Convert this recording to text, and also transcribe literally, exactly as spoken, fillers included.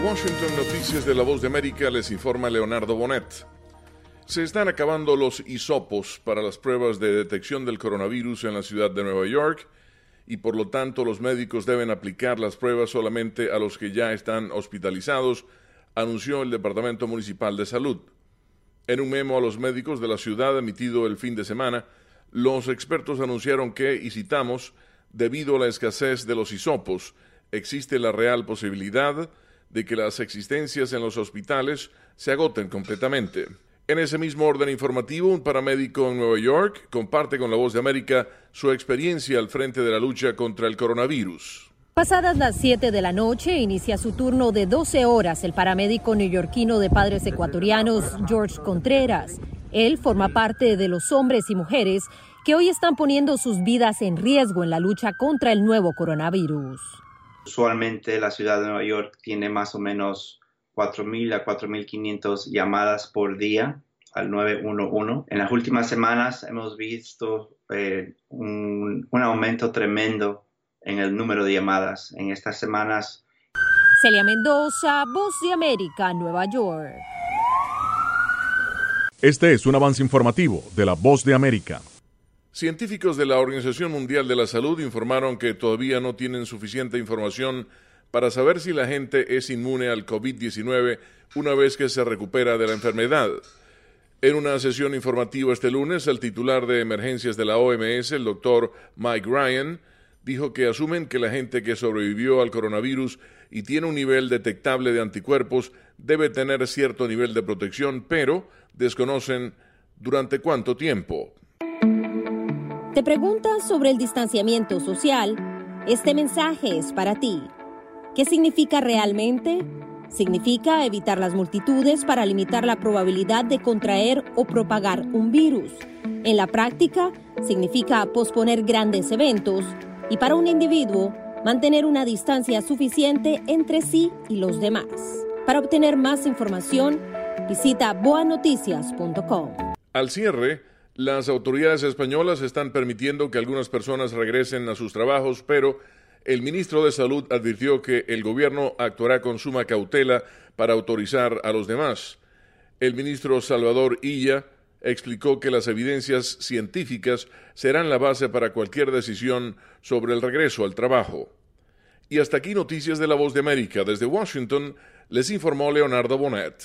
Washington, Noticias de la Voz de América, les informa Leonardo Bonet. Se están acabando los hisopos para las pruebas de detección del coronavirus en la ciudad de Nueva York y por lo tanto los médicos deben aplicar las pruebas solamente a los que ya están hospitalizados, anunció el Departamento Municipal de Salud. En un memo a los médicos de la ciudad emitido el fin de semana, los expertos anunciaron que, y citamos, debido a la escasez de los hisopos, existe la real posibilidad de que las existencias en los hospitales se agoten completamente. En ese mismo orden informativo, un paramédico en Nueva York comparte con La Voz de América su experiencia al frente de la lucha contra el coronavirus. Pasadas las siete de la noche, inicia su turno de doce horas el paramédico neoyorquino de padres ecuatorianos, George Contreras. Él forma parte de los hombres y mujeres que hoy están poniendo sus vidas en riesgo en la lucha contra el nuevo coronavirus. Usualmente la ciudad de Nueva York tiene más o menos cuatro mil a cuatro mil quinientas llamadas por día al nueve uno uno. En las últimas semanas hemos visto eh, un, un aumento tremendo en el número de llamadas. En estas semanas. Celia Mendoza, Voz de América, Nueva York. Este es un avance informativo de La Voz de América. Científicos de la Organización Mundial de la Salud informaron que todavía no tienen suficiente información para saber si la gente es inmune al COVID diecinueve una vez que se recupera de la enfermedad. En una sesión informativa este lunes, el titular de emergencias de la O M S, el doctor Mike Ryan, dijo que asumen que la gente que sobrevivió al coronavirus y tiene un nivel detectable de anticuerpos debe tener cierto nivel de protección, pero desconocen durante cuánto tiempo. ¿Te preguntas sobre el distanciamiento social? Este mensaje es para ti. ¿Qué significa realmente? Significa evitar las multitudes para limitar la probabilidad de contraer o propagar un virus. En la práctica, significa posponer grandes eventos y para un individuo, mantener una distancia suficiente entre sí y los demás. Para obtener más información, visita boa noticias punto com. Al cierre, las autoridades españolas están permitiendo que algunas personas regresen a sus trabajos, pero el ministro de Salud advirtió que el gobierno actuará con suma cautela para autorizar a los demás. El ministro Salvador Illa explicó que las evidencias científicas serán la base para cualquier decisión sobre el regreso al trabajo. Y hasta aquí Noticias de la Voz de América. Desde Washington, les informó Leonardo Bonet.